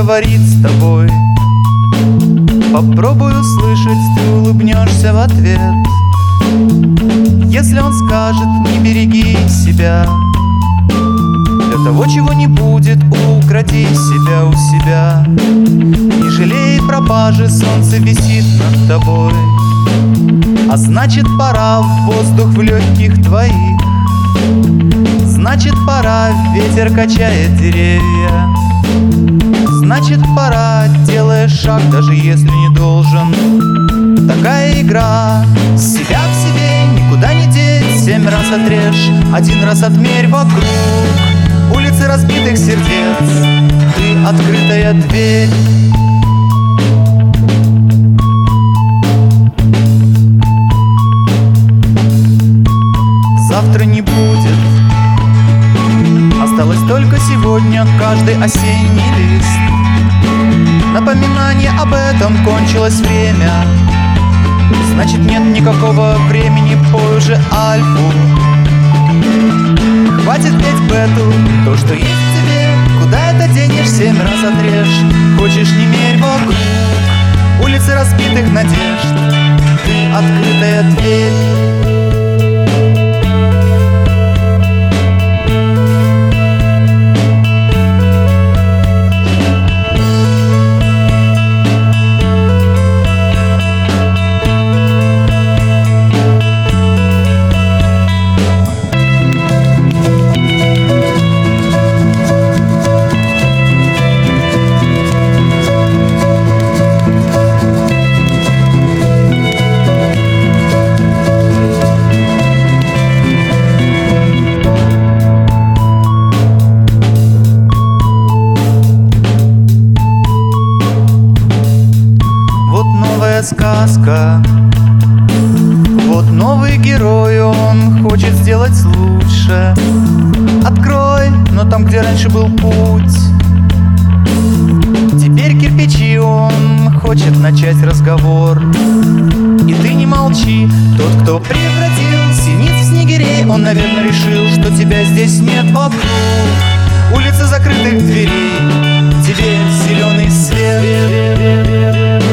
заговорит с тобой. Попробуй услышать, ты улыбнешься в ответ. Если он скажет: не береги себя, для того, чего не будет, укради себя у себя. Не жалей пропажи, солнце висит над тобой, а значит пора в воздух в легких твоих. Значит пора, ветер качает деревья. Значит пора, делая шаг, даже если не должен. Такая игра, себя в себе никуда не деть. 7 раз отрежь, 1 раз отмерь вокруг. Улицы разбитых сердец, ты открытая дверь. Завтра не будет, осталось только сегодня каждый осенний лист. Напоминание об этом, кончилось время. Значит нет никакого времени, пой уже альфу. Хватит петь бету, то, что есть в тебе, куда это денешь, 7 раз отрежь. Хочешь, не мерь вокруг, улицы разбитых надежд, ты открытая дверь. Сказка. Вот новый герой, он хочет сделать лучше. Открой, но там, где раньше был путь, теперь кирпичи, он хочет начать разговор. И ты не молчи, тот, кто превратил синиц в снегирей, он, наверное, решил, что тебя здесь нет вокруг. Улицы закрытых дверей, тебе зеленый свет.